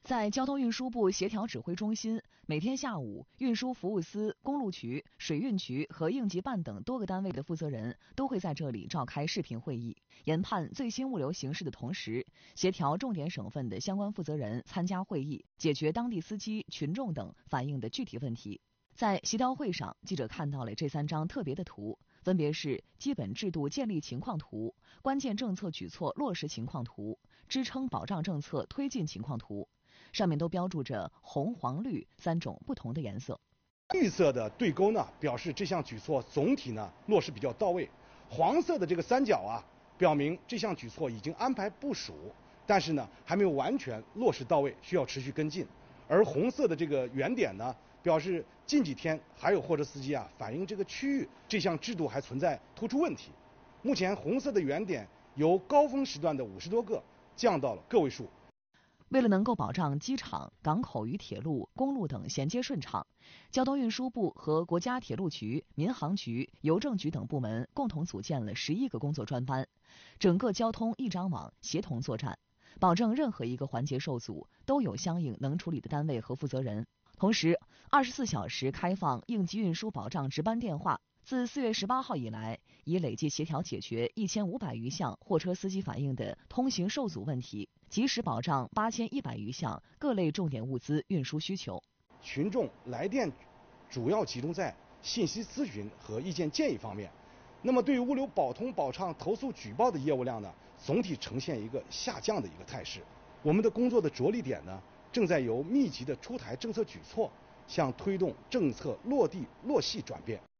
在交通运输部协调指挥中心，每天下午，运输服务司、公路局、水运局和应急办等多个单位的负责人都会在这里召开视频会议，研判最新物流形势的同时，协调重点省份的相关负责人参加会议，解决当地司机、群众等反映的具体问题。在协调会上，记者看到了这3张特别的图，分别是基本制度建立情况图、关键政策举措落实情况图、支撑保障政策推进情况图。上面都标注着红、黄、绿3种不同的颜色。 绿色的对勾呢，表示这项举措总体呢落实比较到位；黄色的这个3角啊，表明这项举措已经安排部署，但是呢还没有完全落实到位，需要持续跟进。而红色的这个圆点呢，表示近几天还有货车司机啊反映这个区域这项制度还存在突出问题。目前红色的圆点由高峰时段的50多个降到了个位数。 为了能够保障机场、港口与铁路、公路等衔接顺畅，交通运输部和国家铁路局、民航局、邮政局等部门共同组建了11个工作专班，整个交通一张网协同作战，保证任何一个环节受阻都有相应能处理的单位和负责人。同时，24小时开放应急运输保障值班电话。自4月18号以来，已累计协调解决1500余项货车司机反映的通行受阻问题，及时保障8100余项各类重点物资运输需求。 群众来电主要集中在信息咨询和意见建议方面。那么对于物流保通保畅投诉举报的业务量呢，总体呈现一个下降的一个态势。我们的工作的着力点呢，正在由密集的出台政策举措向推动政策落地落细转变。